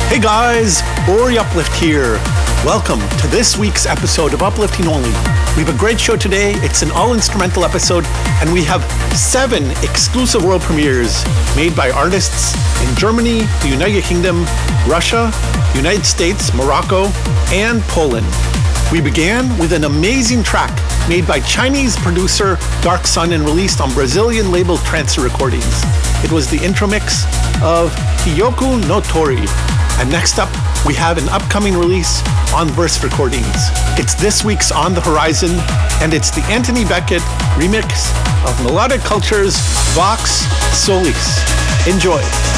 Hey guys, Ori Uplift here. Welcome to this week's episode of Uplifting Only. We have a great show today. It's an all-instrumental episode, and we have 7 exclusive world premieres made by artists in Germany, the United Kingdom, Russia, United States, Morocco, and Poland. We began with an amazing track made by Chinese producer Dark Sun and released on Brazilian label Transfer Recordings. It was the intro mix of Hyoku no Tori. And next up, we have an upcoming release on Verse Recordings. It's this week's On the Horizon, and it's the Anthony Beckett remix of Melodic Culture's Vox Solis. Enjoy.